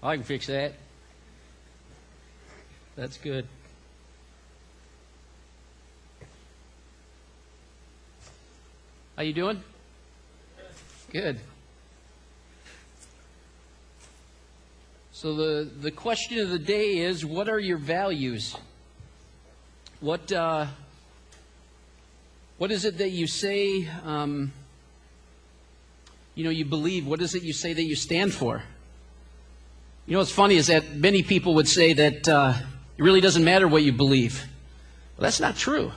I can fix that. That's good. How you doing? Good. So the question of the day is, what are your values? What is it that you say, you believe? What is it you say that you stand for? You know what's funny is that many people would say that it really doesn't matter what you believe. Well, that's not true.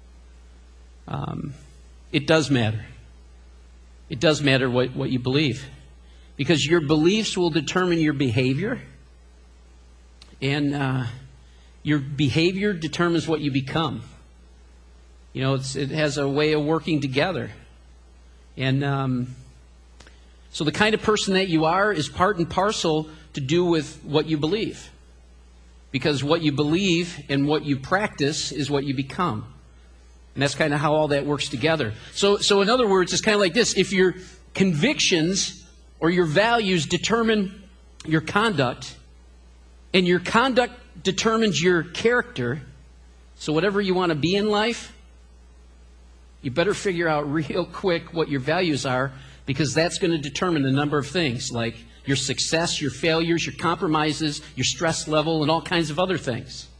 It does matter. It does matter what you believe. Because your beliefs will determine your behavior. And your behavior determines what you become. You know, it has a way of working together. And so the kind of person that you are is part and parcel to do with what you believe. Because what you believe and what you practice is what you become. And that's kind of how all that works together. So in other words, it's kind of like this. If your convictions or your values determine your conduct, and your conduct determines your character, so whatever you want to be in life, you better figure out real quick what your values are, because that's going to determine a number of things, like your success, your failures, your compromises, your stress level, and all kinds of other things.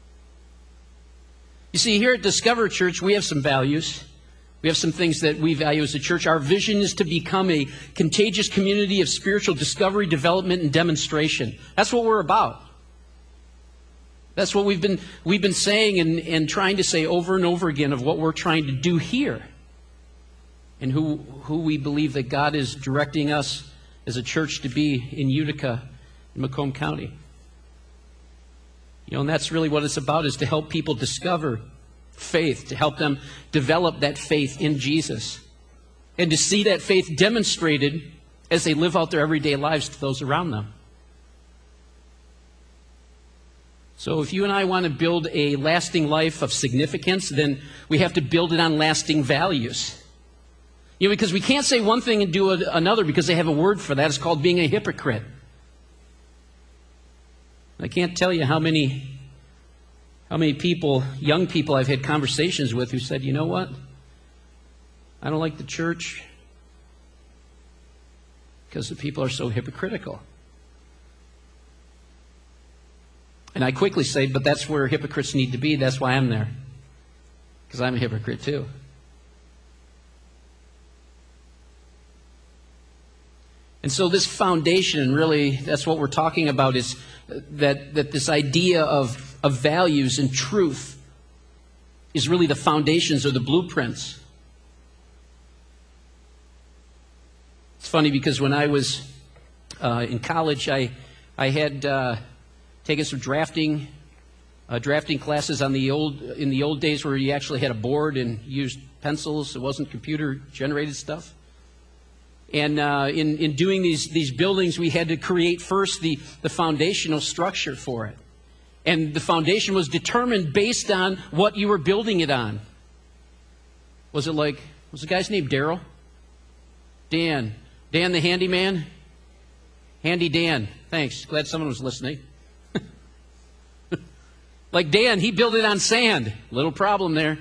You see, here at Discover Church, we have some values. We have some things that we value as a church. Our vision is to become a contagious community of spiritual discovery, development, and demonstration. That's what we're about. That's what we've been saying and trying to say over and over again of what we're trying to do here. And who we believe that God is directing us as a church to be in Utica, in Macomb County. You know, and that's really what it's about, is to help people discover faith, to help them develop that faith in Jesus, and to see that faith demonstrated as they live out their everyday lives to those around them. So if you and I want to build a lasting life of significance, then we have to build it on lasting values. You know, because we can't say one thing and do another, because they have a word for that. It's called being a hypocrite. I can't tell you how many people, young people I've had conversations with who said, you know what? I don't like the church because the people are so hypocritical. And I quickly say, but that's where hypocrites need to be. That's why I'm there. Because I'm a hypocrite too. And so this foundation, and really that's what we're talking about, is that this idea of values and truth is really the foundations or the blueprints. It's funny because when I was in college, I had taken some drafting classes in the old days where you actually had a board and used pencils. It wasn't computer-generated stuff. And in doing these buildings, we had to create first the foundational structure for it. And the foundation was determined based on what you were building it on. Was the guy's name Daryl? Dan the handyman? Handy Dan. Thanks. Glad someone was listening. Like Dan, he built it on sand. Little problem there.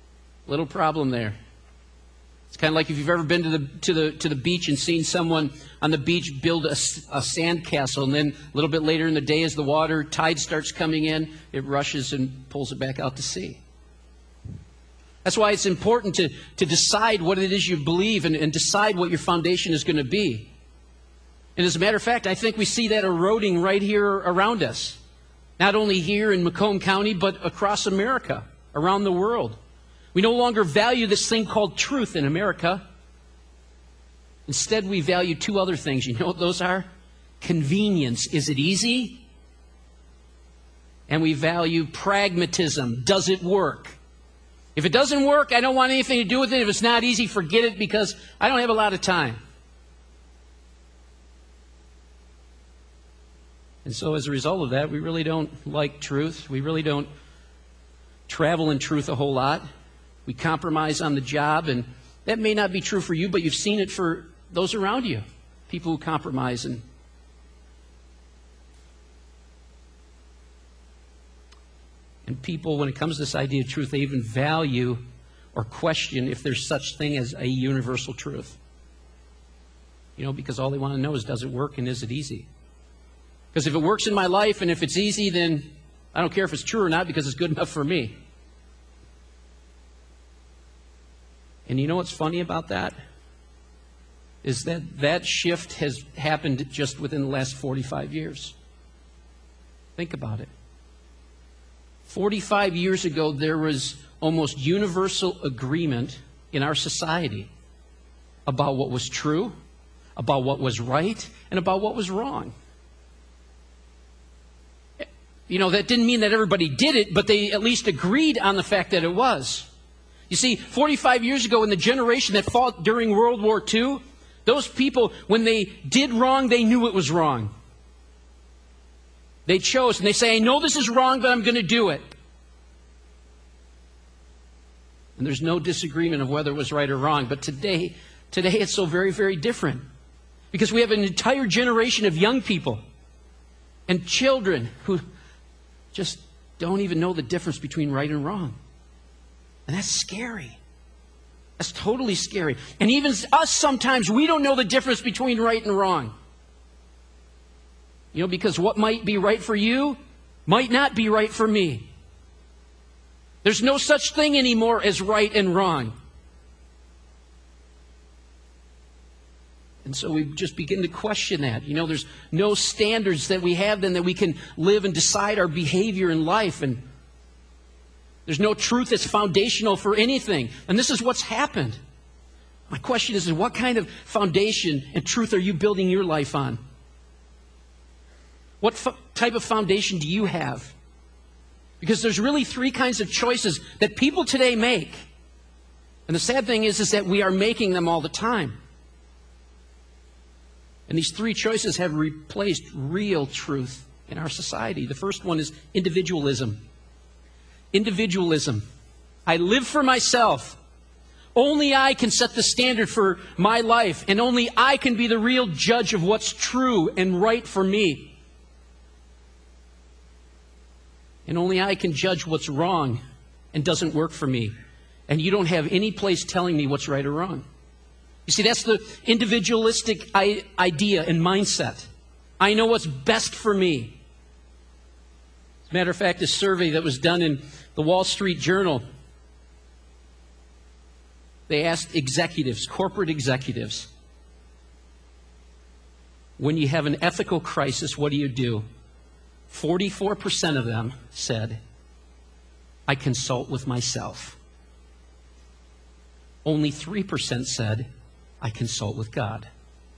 It's kind of like if you've ever been to the beach and seen someone on the beach build a sand castle, and then a little bit later in the day, as the tide starts coming in, it rushes and pulls it back out to sea. That's why it's important to decide what it is you believe and decide what your foundation is going to be. And as a matter of fact, I think we see that eroding right here around us. Not only here in Macomb County, but across America, around the world. We no longer value this thing called truth in America. Instead, we value two other things. You know what those are? Convenience. Is it easy? And we value pragmatism. Does it work? If it doesn't work, I don't want anything to do with it. If it's not easy, forget it, because I don't have a lot of time. And so as a result of that, we really don't like truth. We really don't travel in truth a whole lot. We compromise on the job, and that may not be true for you, but you've seen it for those around you, people who compromise. And And people, when it comes to this idea of truth, they even value or question if there's such thing as a universal truth. Because all they want to know is, does it work and is it easy? Because if it works in my life and if it's easy, then I don't care if it's true or not, because it's good enough for me. And you know what's funny about that? Is that shift has happened just within the last 45 years. Think about it. 45 years ago, there was almost universal agreement in our society about what was true, about what was right, and about what was wrong. That didn't mean that everybody did it, but they at least agreed on the fact that it was. You see, 45 years ago, in the generation that fought during World War II, those people, when they did wrong, they knew it was wrong. They chose, and they say, I know this is wrong, but I'm going to do it. And there's no disagreement of whether it was right or wrong. But today it's so very, very different. Because we have an entire generation of young people and children who just don't even know the difference between right and wrong. And that's scary. That's totally scary. And even us, sometimes we don't know the difference between right and wrong. Because what might be right for you might not be right for me. There's no such thing anymore as right and wrong. And so we just begin to question that. There's no standards that we have then that we can live and decide our behavior in life. And there's no truth that's foundational for anything. And this is what's happened. My question is, what kind of foundation and truth are you building your life on? What type of foundation do you have? Because there's really three kinds of choices that people today make. And the sad thing is that we are making them all the time. And these three choices have replaced real truth in our society. The first one is individualism. Individualism. I live for myself. Only I can set the standard for my life, and only I can be the real judge of what's true and right for me. And only I can judge what's wrong and doesn't work for me. And you don't have any place telling me what's right or wrong. You see, that's the individualistic idea and mindset. I know what's best for me. As a matter of fact, a survey that was done in the Wall Street Journal, they asked executives, corporate executives, when you have an ethical crisis, what do? 44% of them said, I consult with myself. Only 3% said, I consult with God.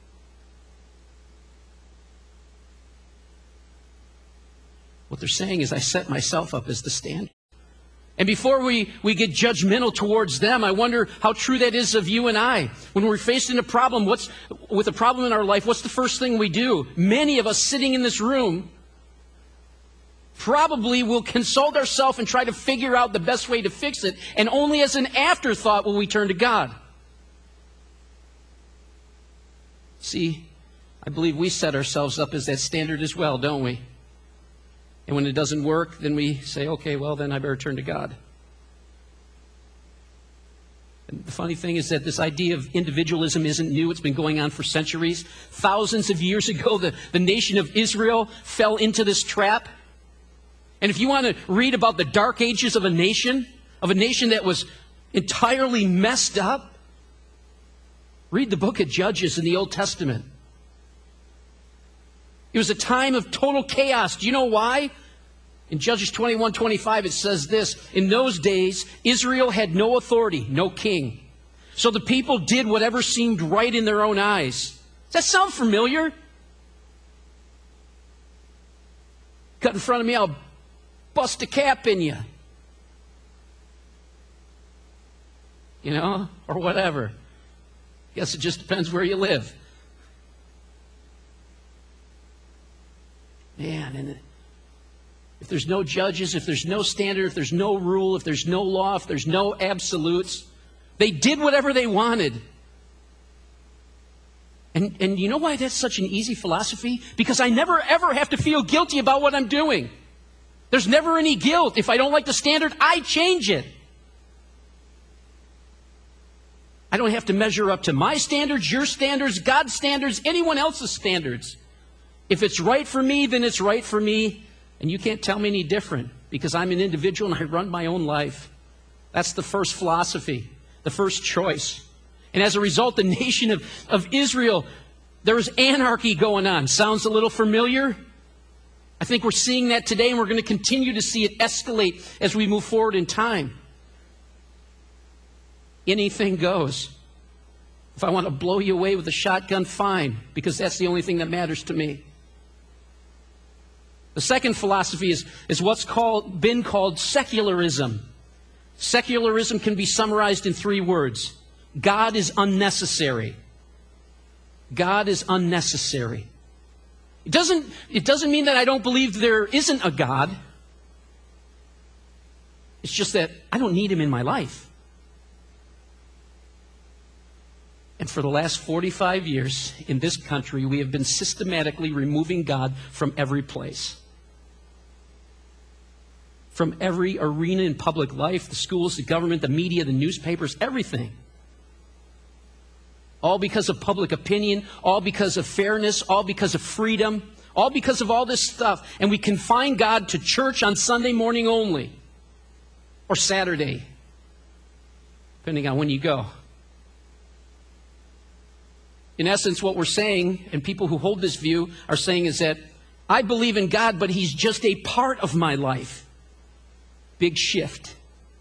What they're saying is, I set myself up as the standard. And before we get judgmental towards them, I wonder how true that is of you and I. When we're facing a problem, with a problem in our life, what's the first thing we do? Many of us sitting in this room probably will consult ourselves and try to figure out the best way to fix it. And only as an afterthought will we turn to God. See, I believe we set ourselves up as that standard as well, don't we? And when it doesn't work, then we say, okay, well, then I better turn to God. And the funny thing is that this idea of individualism isn't new. It's been going on for centuries. Thousands of years ago, the nation of Israel fell into this trap. And if you want to read about the dark ages of a nation that was entirely messed up, read the book of Judges in the Old Testament. It was a time of total chaos. Do you know why? In Judges 21:25 it says this, in those days Israel had no authority, no king. So the people did whatever seemed right in their own eyes. Does that sound familiar? Cut in front of me, I'll bust a cap in you. Or whatever. Guess it just depends where you live. Man, and if there's no judges, if there's no standard, if there's no rule, if there's no law, if there's no absolutes, they did whatever they wanted. And you know why that's such an easy philosophy? Because I never ever have to feel guilty about what I'm doing. There's never any guilt. If I don't like the standard, I change it. I don't have to measure up to my standards, your standards, God's standards, anyone else's standards. If it's right for me, then it's right for me, and you can't tell me any different because I'm an individual and I run my own life. That's the first philosophy, the first choice. And as a result, the nation of Israel, there was anarchy going on. Sounds a little familiar? I think we're seeing that today, and we're going to continue to see it escalate as we move forward in time. Anything goes. If I want to blow you away with a shotgun, fine, because that's the only thing that matters to me. The second philosophy is what's been called secularism. Secularism can be summarized in 3 words. God is unnecessary. God is unnecessary. It doesn't mean that I don't believe there isn't a God. It's just that I don't need him in my life. And for the last 45 years in this country, we have been systematically removing God from every place. From every arena in public life, the schools, the government, the media, the newspapers, everything. All because of public opinion, all because of fairness, all because of freedom, all because of all this stuff. And we confine God to church on Sunday morning only, or Saturday, depending on when you go. In essence, what we're saying, and people who hold this view are saying, is that I believe in God, but he's just a part of my life. Big shift.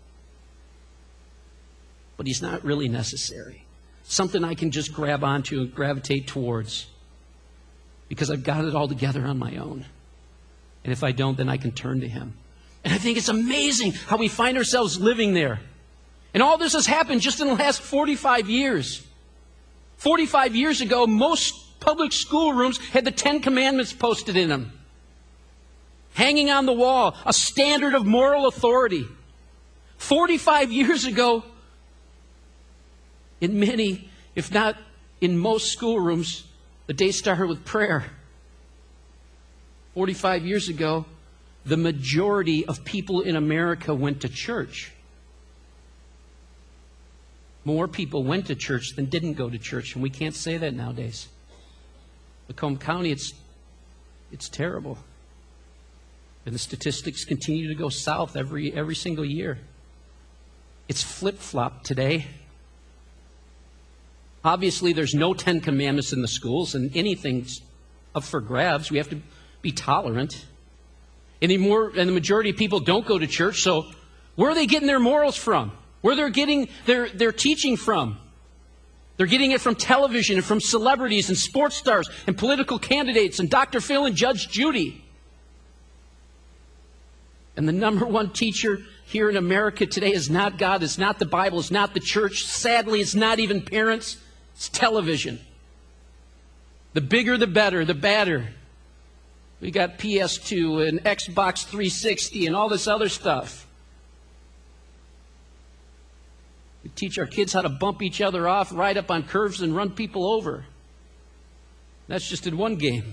But he's not really necessary. Something I can just grab onto and gravitate towards because I've got it all together on my own. And if I don't, then I can turn to him. And I think it's amazing how we find ourselves living there. And all this has happened just in the last 45 years. 45 years ago, most public schoolrooms had the 10 Commandments posted in them. Hanging on the wall, a standard of moral authority. 45 years ago, in many, if not in most schoolrooms, the day started with prayer. 45 years ago, the majority of people in America went to church. More people went to church than didn't go to church, and we can't say that nowadays. Macomb County, it's terrible. And the statistics continue to go south every single year. It's flip-flopped today. Obviously, there's no 10 Commandments in the schools, and anything's up for grabs. We have to be tolerant. And the majority of people don't go to church, so where are they getting their morals from? Where they're getting their teaching from? They're getting it from television and from celebrities and sports stars and political candidates and Dr. Phil and Judge Judy. And the number one teacher here in America today is not God, it's not the Bible, it's not the church. Sadly, it's not even parents, it's television. The bigger, the better, the badder. We got PS2 and Xbox 360 and all this other stuff. We teach our kids how to bump each other off, ride up on curves, and run people over. That's just in one game.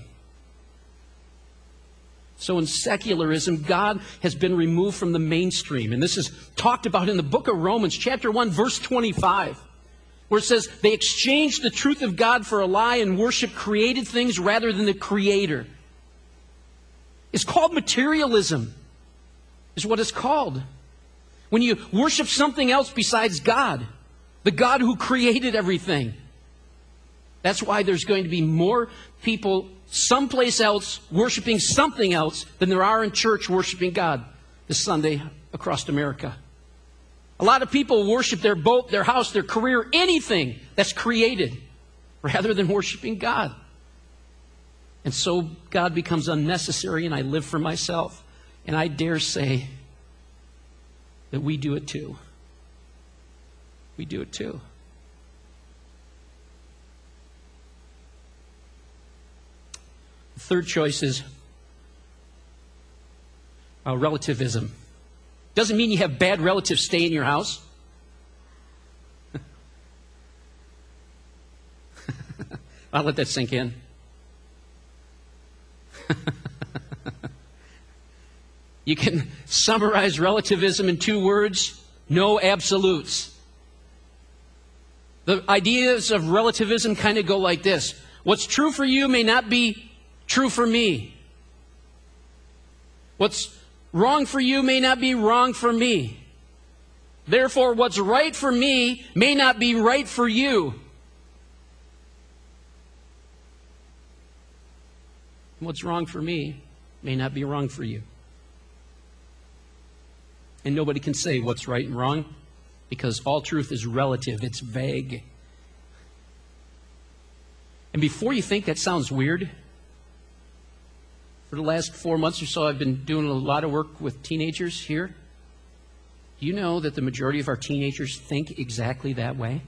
So in secularism, God has been removed from the mainstream. And this is talked about in the book of Romans, chapter 1, verse 25, where it says, they exchanged the truth of God for a lie and worship created things rather than the Creator. It's called materialism, is what it's called. When you worship something else besides God, the God who created everything. That's why there's going to be more people someplace else worshiping something else than there are in church worshiping God this Sunday across America. A lot of people worship their boat, their house, their career, anything that's created, rather than worshiping God. And so God becomes unnecessary, and I live for myself. And I dare say that we do it too. We do it too. The third choice is relativism. Doesn't mean you have bad relatives stay in your house. I'll let that sink in. You can summarize relativism in 2 words: no absolutes. The ideas of relativism kind of go like this: what's true for you may not be true for me. What's wrong for you may not be wrong for me. Therefore, what's right for me may not be right for you. What's wrong for me may not be wrong for you. And nobody can say what's right and wrong, because all truth is relative. It's vague. And before you think that sounds weird, for the last 4 months or so, I've been doing a lot of work with teenagers here. Do you know that the majority of our teenagers think exactly that way?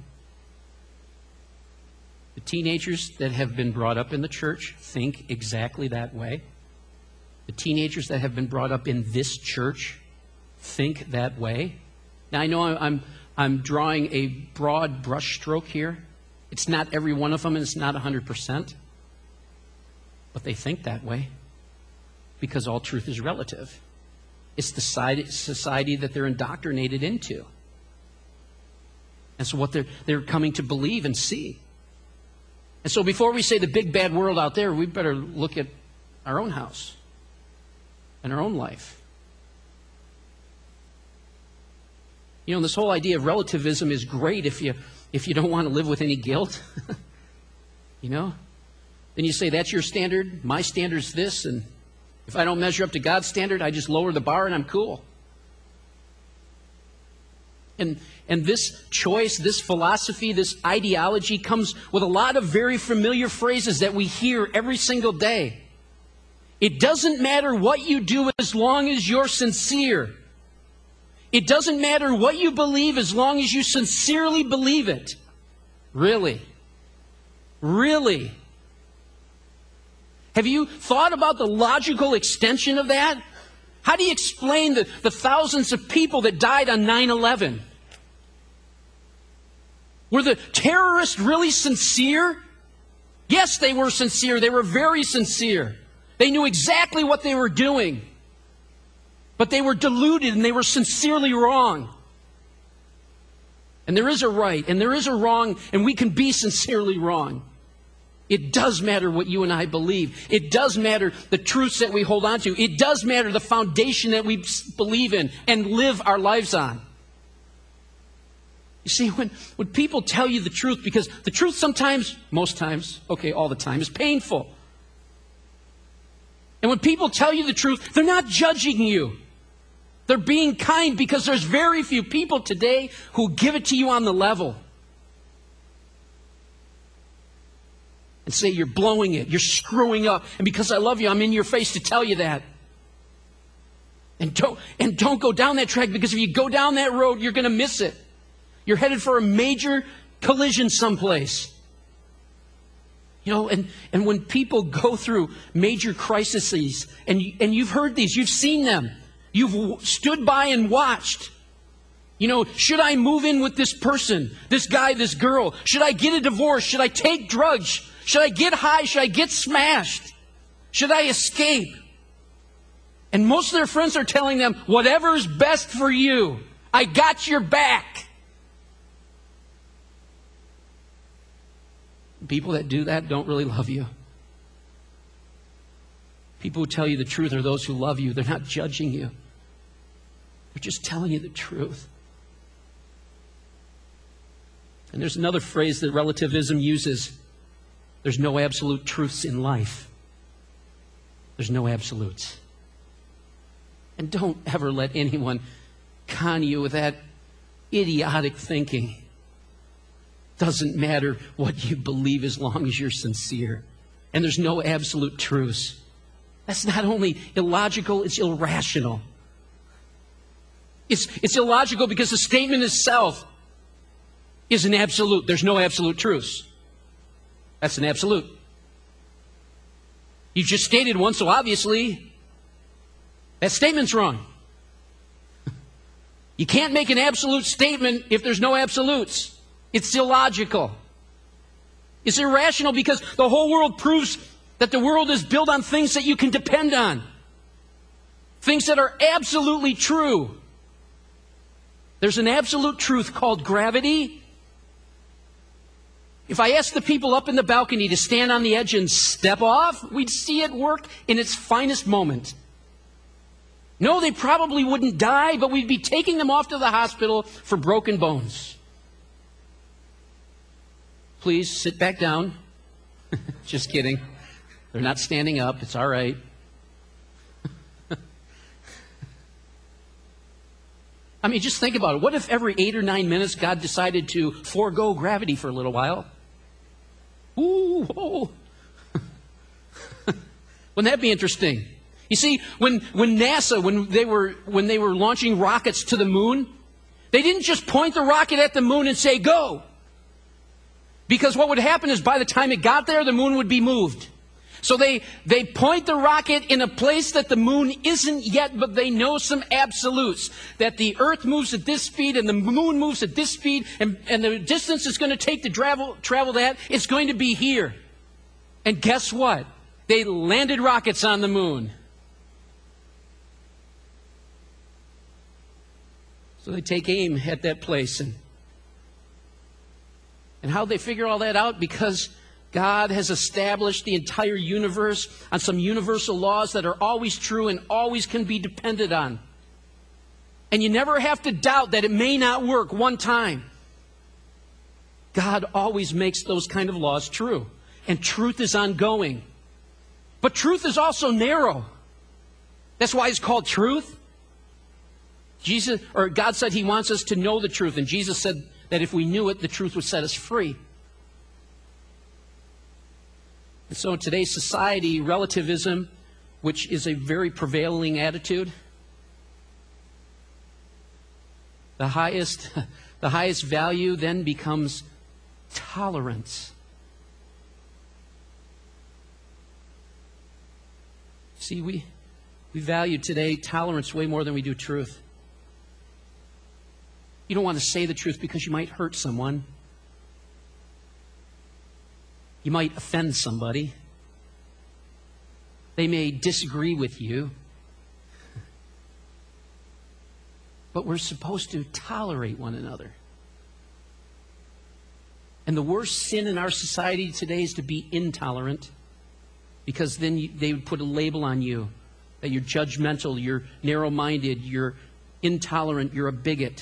The teenagers that have been brought up in the church think exactly that way. The teenagers that have been brought up in this church think that way. Now, I know I'm drawing a broad brushstroke here. It's not every one of them, and it's not 100%. But they think that way because all truth is relative. It's the society that they're indoctrinated into. And so what they're coming to believe and see. And so before we say the big bad world out there, we better look at our own house and our own life. You know, this whole idea of relativism is great if you don't want to live with any guilt. You know? Then you say, that's your standard, my standard's this, and if I don't measure up to God's standard, I just lower the bar and I'm cool. And this choice, this philosophy, this ideology comes with a lot of very familiar phrases that we hear every single day. It doesn't matter what you do as long as you're sincere. It doesn't matter what you believe as long as you sincerely believe it. Really? Really? Have you thought about the logical extension of that? How do you explain the thousands of people that died on 9/11? Were the terrorists really sincere? Yes, they were sincere. They were very sincere. They knew exactly what they were doing. But they were deluded and they were sincerely wrong. And there is a right and there is a wrong, and we can be sincerely wrong. It does matter what you and I believe. It does matter the truths that we hold on to. It does matter the foundation that we believe in and live our lives on. You see, when people tell you the truth, because the truth sometimes, most times, okay, all the time, is painful. And when people tell you the truth, they're not judging you. They're being kind, because there's very few people today who give it to you on the level. And say you're blowing it, you're screwing up, and because I love you, I'm in your face to tell you that. And don't go down that track, because if you go down that road, you're going to miss it. You're headed for a major collision someplace. You know, and when people go through major crises, and you've heard these, you've seen them, you've stood by and watched. You know, should I move in with this person, this guy, this girl? Should I get a divorce? Should I take drugs? Should I get high? Should I get smashed? Should I escape? And most of their friends are telling them, whatever's best for you. I got your back. People that do that don't really love you. People who tell you the truth are those who love you. They're not judging you. They're just telling you the truth. And there's another phrase that relativism uses. There's no absolute truths in life. There's no absolutes. And don't ever let anyone con you with that idiotic thinking. Doesn't matter what you believe as long as you're sincere. And there's no absolute truths. That's not only illogical, it's irrational. It's illogical because the statement itself is an absolute. There's no absolute truths. That's an absolute. You just stated one, so obviously that statement's wrong. You can't make an absolute statement if there's no absolutes. It's illogical. It's irrational because the whole world proves that the world is built on things that you can depend on. things that are absolutely true. There's an absolute truth called gravity. If I asked the people up in the balcony to stand on the edge and step off, we'd see it work in its finest moment. No, they probably wouldn't die, but we'd be taking them off to the hospital for broken bones. Please sit back down. Just kidding. They're not standing up. It's all right. I mean, just think about it. What if every 8 or 9 minutes God decided to forego gravity for a little while? Ooh, oh. Wouldn't that be interesting? You see, when NASA, when they were launching rockets to the moon, they didn't just point the rocket at the moon and say, go. Because what would happen is by the time it got there, the moon would be moved. So they point the rocket in a place that the moon isn't yet, but they know some absolutes. That the earth moves at this speed and the moon moves at this speed, and the distance it's going to take to travel that, it's going to be here. And guess what? They landed rockets on the moon. So they take aim at that place. And how'd they figure all that out? Because God has established the entire universe on some universal laws that are always true and always can be depended on. And you never have to doubt that it may not work one time. God always makes those kind of laws true. And truth is ongoing. But truth is also narrow. That's why it's called truth. God said He wants us to know the truth. And Jesus said that if we knew it, the truth would set us free. And so in today's society, relativism, which is a very prevailing attitude, the highest value then becomes tolerance. See, we value today tolerance way more than we do truth. You don't want to say the truth because you might hurt someone. You might offend somebody. They may disagree with you. But we're supposed to tolerate one another. And the worst sin in our society today is to be intolerant, because then they would put a label on you that you're judgmental, you're narrow-minded, you're intolerant, you're a bigot,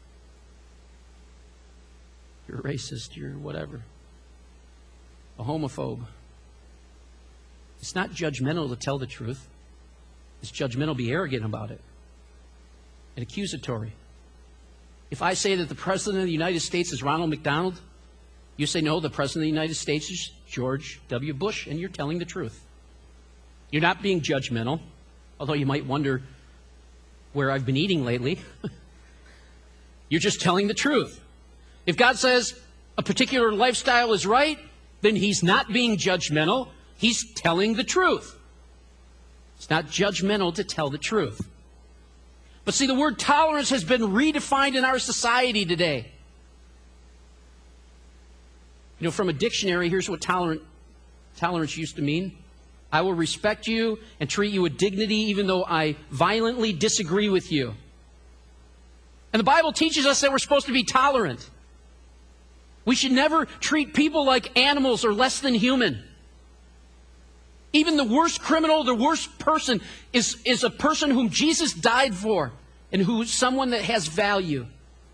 you're a racist, you're whatever. A homophobe. It's not judgmental to tell the truth. It's judgmental to be arrogant about it and accusatory. If I say that the President of the United States is Ronald McDonald, you say, no, the President of the United States is George W. Bush, and you're telling the truth. You're not being judgmental, although you might wonder where I've been eating lately. You're just telling the truth. If God says a particular lifestyle is right, then He's not being judgmental. He's telling the truth. It's not judgmental to tell the truth. But see, the word tolerance has been redefined in our society today. You know, from a dictionary, here's what tolerance used to mean. I will respect you and treat you with dignity even though I violently disagree with you. And the Bible teaches us that we're supposed to be tolerant. We should never treat people like animals or less than human. Even the worst criminal, the worst person is a person whom Jesus died for and who's someone that has value.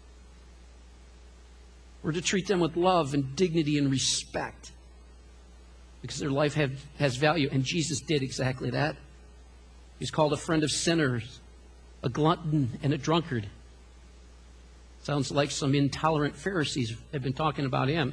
We're to treat them with love and dignity and respect because their life has value. And Jesus did exactly that. He's called a friend of sinners, a glutton, and a drunkard. Sounds like some intolerant Pharisees have been talking about Him.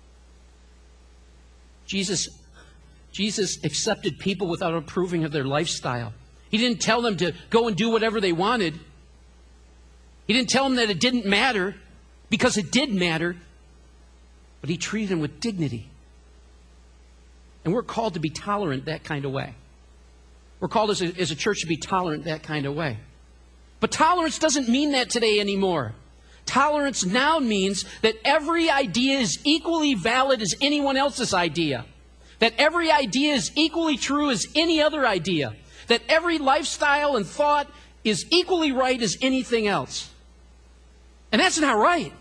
Jesus accepted people without approving of their lifestyle. He didn't tell them to go and do whatever they wanted. He didn't tell them that it didn't matter, because it did matter. But He treated them with dignity. And we're called to be tolerant that kind of way. We're called as a church to be tolerant that kind of way. But tolerance doesn't mean that today anymore. Tolerance now means that every idea is equally valid as anyone else's idea. That every idea is equally true as any other idea. that every lifestyle and thought is equally right as anything else. And that's not right.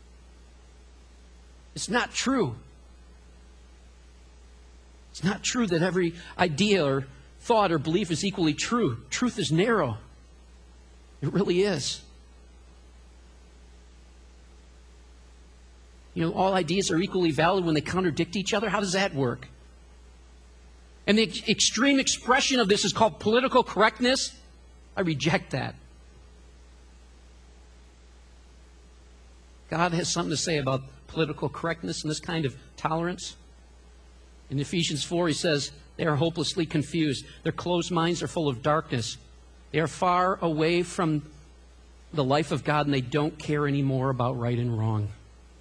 It's not true. It's not true that every idea or thought or belief is equally true. Truth is narrow. It really is. You know, all ideas are equally valid when they contradict each other. How does that work? And the extreme expression of this is called political correctness. I reject that. God has something to say about political correctness and this kind of tolerance. In Ephesians 4, he says, they are hopelessly confused. Their closed minds are full of darkness. They are far away from the life of God, and they don't care anymore about right and wrong.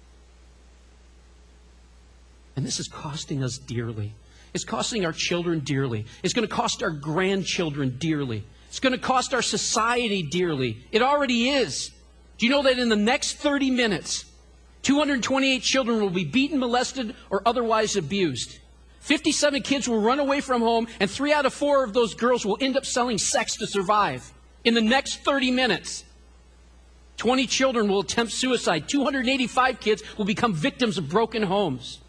And this is costing us dearly. It's costing our children dearly. It's going to cost our grandchildren dearly. It's going to cost our society dearly. It already is. Do you know that in the next 30 minutes, 228 children will be beaten, molested, or otherwise abused? 57 kids will run away from home, and 3 out of 4 of those girls will end up selling sex to survive. In the next 30 minutes, 20 children will attempt suicide. 285 kids will become victims of broken homes.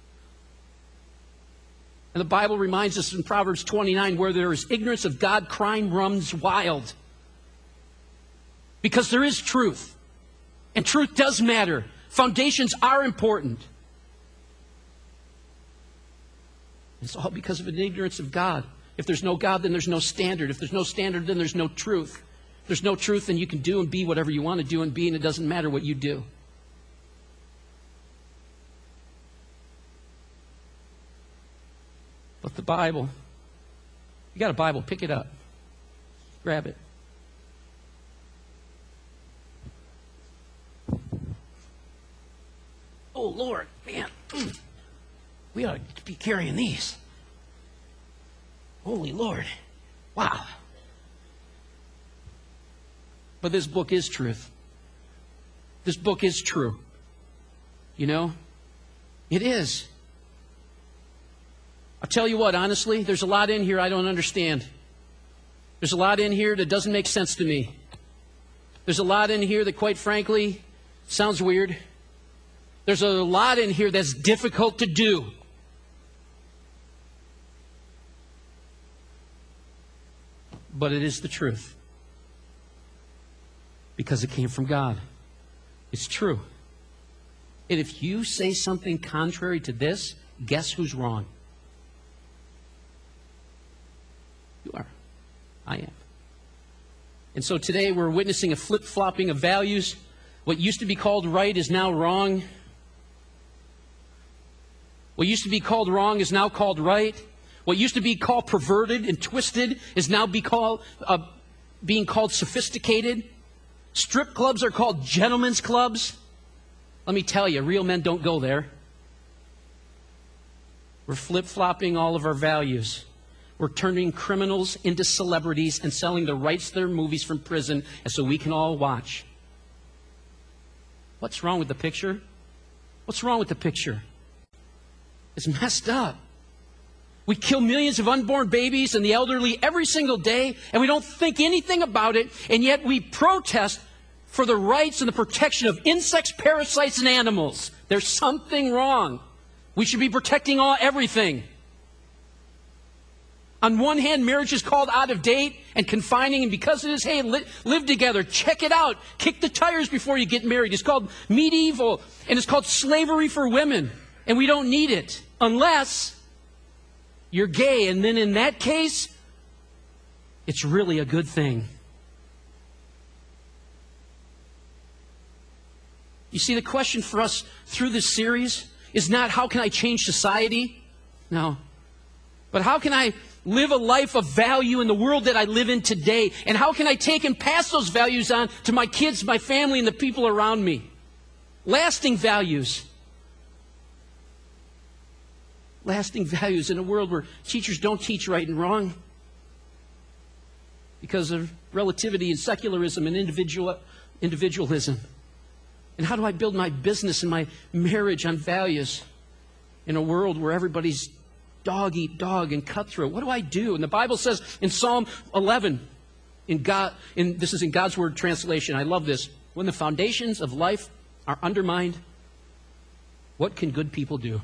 And the Bible reminds us in Proverbs 29, where there is ignorance of God, crime runs wild. Because there is truth. And truth does matter. Foundations are important. It's all because of an ignorance of God. If there's no God, then there's no standard. If there's no standard, then there's no truth. If there's no truth, then you can do and be whatever you want to do and be, and it doesn't matter what you do. But the Bible, you got a Bible, pick it up. Grab it. Oh, Lord, man. We ought to be carrying these. Holy Lord. Wow. But this book is truth. This book is true. You know? It is. I'll tell you what, honestly, there's a lot in here I don't understand. There's a lot in here that doesn't make sense to me. There's a lot in here that, quite frankly, sounds weird. There's a lot in here that's difficult to do. But it is the truth. Because it came from God. It's true. And if you say something contrary to this, guess who's wrong? You are. I am. And so today we're witnessing a flip-flopping of values. What used to be called right is now wrong. What used to be called wrong is now called right. What used to be called perverted and twisted is now being called sophisticated. Strip clubs are called gentlemen's clubs. Let me tell you, real men don't go there. We're flip-flopping all of our values. We're turning criminals into celebrities and selling the rights to their movies from prison and so we can all watch. What's wrong with the picture? What's wrong with the picture? It's messed up. We kill millions of unborn babies and the elderly every single day, and we don't think anything about it, and yet we protest for the rights and the protection of insects, parasites, and animals. There's something wrong. We should be protecting everything. On one hand, marriage is called out of date and confining, and because it is, hey, live together, check it out, kick the tires before you get married. It's called medieval, and it's called slavery for women, and we don't need it unless you're gay, and then in that case, it's really a good thing. You see, the question for us through this series is not how can I change society? No. But how can I live a life of value in the world that I live in today? And how can I take and pass those values on to my kids, my family, and the people around me? Lasting values. Lasting values in a world where teachers don't teach right and wrong because of relativity and secularism and individualism. And how do I build my business and my marriage on values in a world where everybody's dog eat dog and cutthroat. What do I do? And the Bible says in Psalm 11, this is in God's Word translation. I love this. When the foundations of life are undermined, what can good people do?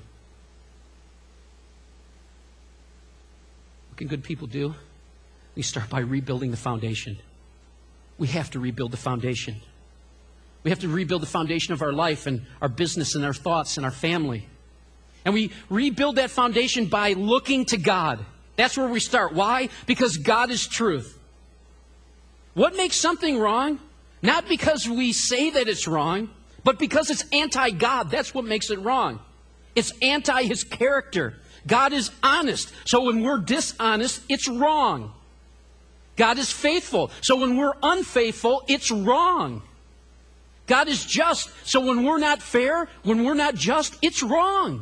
What can good people do? We start by rebuilding the foundation. We have to rebuild the foundation. We have to rebuild the foundation of our life and our business and our thoughts and our family. And we rebuild that foundation by looking to God. That's where we start. Why? Because God is truth. What makes something wrong? Not because we say that it's wrong, but because it's anti-God. That's what makes it wrong. It's anti His character. God is honest. So when we're dishonest, it's wrong. God is faithful. So when we're unfaithful, it's wrong. God is just. So when we're not fair, when we're not just, it's wrong.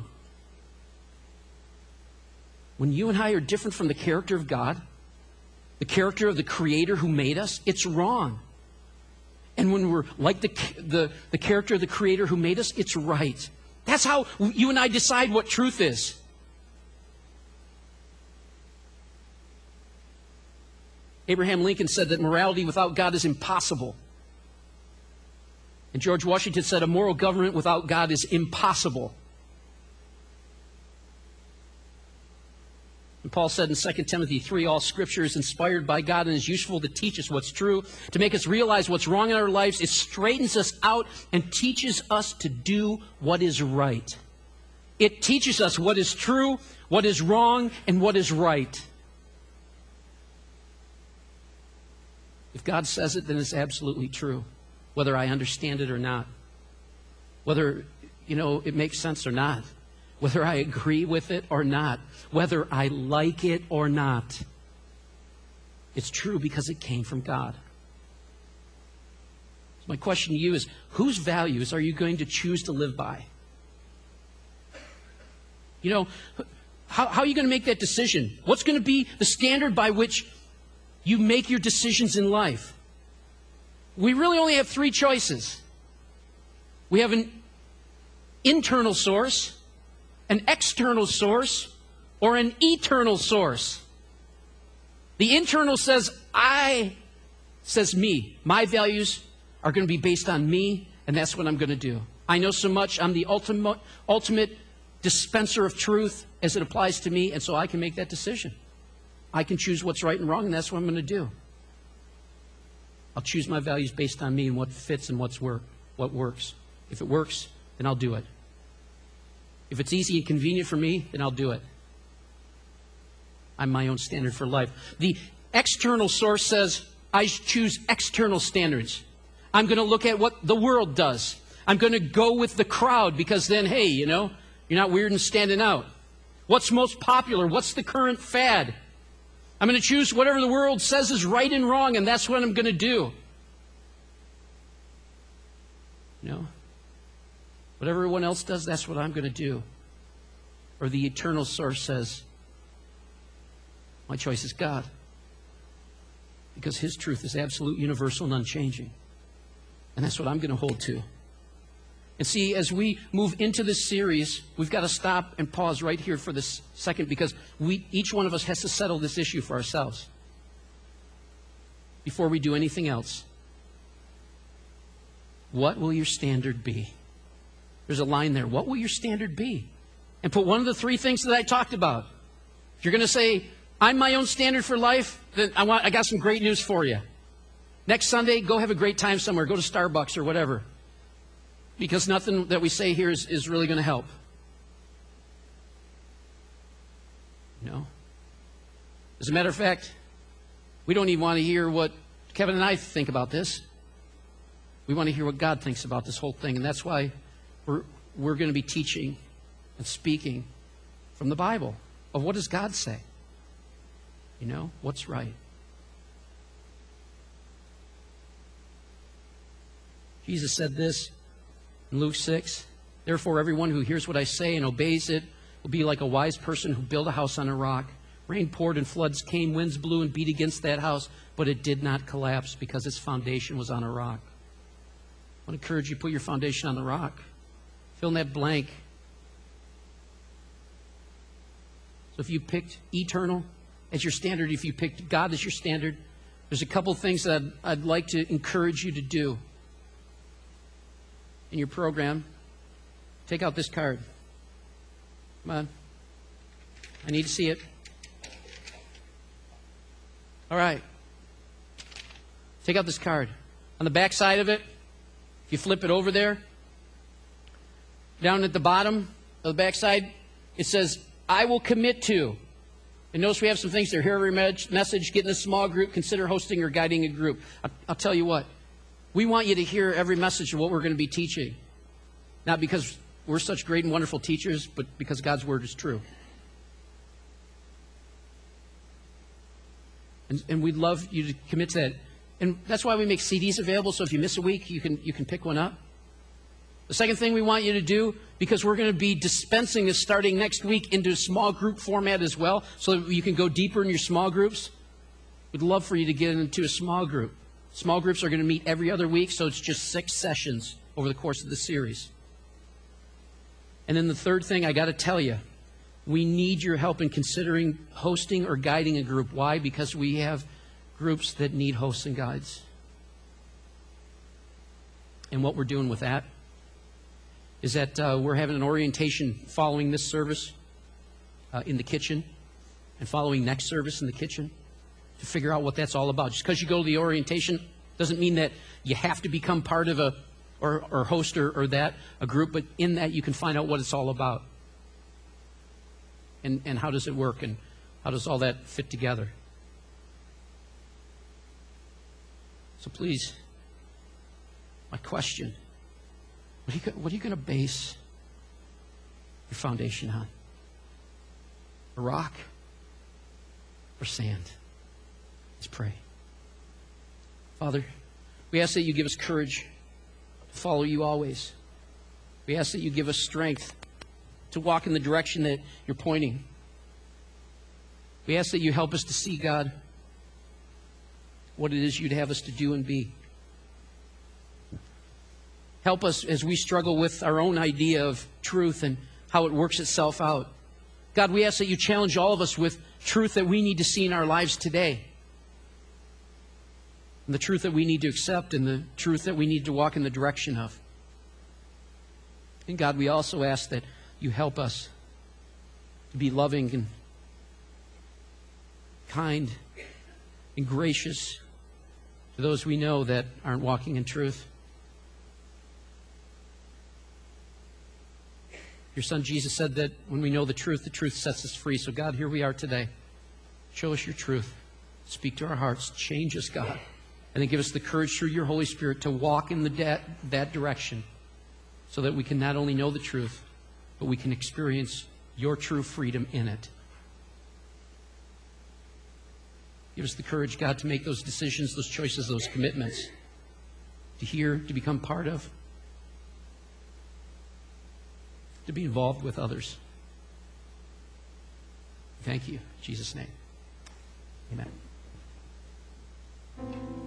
When you and I are different from the character of God, the character of the Creator who made us, it's wrong. And when we're like the character of the Creator who made us, it's right. That's how you and I decide what truth is. Abraham Lincoln said that morality without God is impossible. And George Washington said a moral government without God is impossible. And Paul said in 2 Timothy 3, all Scripture is inspired by God and is useful to teach us what's true, to make us realize what's wrong in our lives. It straightens us out and teaches us to do what is right. It teaches us what is true, what is wrong, and what is right. If God says it, then it's absolutely true, whether I understand it or not, whether, it makes sense or not, whether I agree with it or not, whether I like it or not. It's true because it came from God. So my question to you is, whose values are you going to choose to live by? How are you going to make that decision? What's going to be the standard by which you make your decisions in life? We really only have three choices. We have an internal source, an external source, or an eternal source. The internal says me. My values are going to be based on me, and that's what I'm going to do. I know so much. I'm the ultimate dispenser of truth as it applies to me, and so I can make that decision. I can choose what's right and wrong, and that's what I'm going to do. I'll choose my values based on me and what fits and what works. If it works, then I'll do it. If it's easy and convenient for me, then I'll do it. I'm my own standard for life. The external source says, I choose external standards. I'm going to look at what the world does. I'm going to go with the crowd because then, hey, you're not weird and standing out. What's most popular? What's the current fad? I'm going to choose whatever the world says is right and wrong, and that's what I'm going to do. Whatever everyone else does, that's what I'm going to do. Or the eternal source says, my choice is God. Because His truth is absolute, universal, and unchanging. And that's what I'm going to hold to. And see, as we move into this series, we've got to stop and pause right here for this second because each one of us has to settle this issue for ourselves before we do anything else. What will your standard be? There's a line there. What will your standard be? And put one of the three things that I talked about. If you're going to say, I'm my own standard for life, then I got some great news for you. Next Sunday, go have a great time somewhere. Go to Starbucks or whatever. Because nothing that we say here is really going to help. As a matter of fact, we don't even want to hear what Kevin and I think about this. We want to hear what God thinks about this whole thing. And that's why we're going to be teaching and speaking from the Bible of what does God say? What's right? Jesus said this in Luke 6, therefore everyone who hears what I say and obeys it will be like a wise person who built a house on a rock. Rain poured and floods came, winds blew and beat against that house, but it did not collapse because its foundation was on a rock. I want to encourage you to put your foundation on the rock. Fill in that blank. So if you picked eternal as your standard, if you picked God as your standard, there's a couple things that I'd like to encourage you to do in your program. Take out this card. Come on. I need to see it. All right. Take out this card. On the back side of it, if you flip it over there, down at the bottom of the back side, it says, I will commit to. And notice we have some things there. Hear every message, get in a small group, consider hosting or guiding a group. I'll tell you what. We want you to hear every message of what we're going to be teaching. Not because we're such great and wonderful teachers, but because God's Word is true. And we'd love you to commit to that. And that's why we make CDs available, so if you miss a week, you can pick one up. The second thing we want you to do, because we're going to be dispensing this starting next week into a small group format as well, so that you can go deeper in your small groups, we'd love for you to get into a small group. Small groups are going to meet every other week, so it's just 6 sessions over the course of the series. And then the third thing, I got to tell you, we need your help in considering hosting or guiding a group. Why? Because we have groups that need hosts and guides. And what we're doing with that is that we're having an orientation following this service in the kitchen and following next service in the kitchen to figure out what that's all about. Just because you go to the orientation doesn't mean that you have to become part of or host or a group, but in that you can find out what it's all about. And how does it work, and how does all that fit together? So please, my question, what are you going to base your foundation on? A rock or sand? Let's pray. Father, we ask that you give us courage to follow you always. We ask that you give us strength to walk in the direction that you're pointing. We ask that you help us to see, God, what it is you'd have us to do and be. Help us as we struggle with our own idea of truth and how it works itself out. God, we ask that you challenge all of us with truth that we need to see in our lives today. And the truth that we need to accept, and the truth that we need to walk in the direction of. And God, we also ask that you help us to be loving and kind and gracious to those we know that aren't walking in truth. Your Son Jesus said that when we know the truth sets us free. So God, here we are today. Show us your truth. Speak to our hearts. Change us, God. And then give us the courage through your Holy Spirit to walk in that direction, so that we can not only know the truth, but we can experience your true freedom in it. Give us the courage, God, to make those decisions, those choices, those commitments, to hear, to become part of, to be involved with others. Thank you. In Jesus' name. Amen.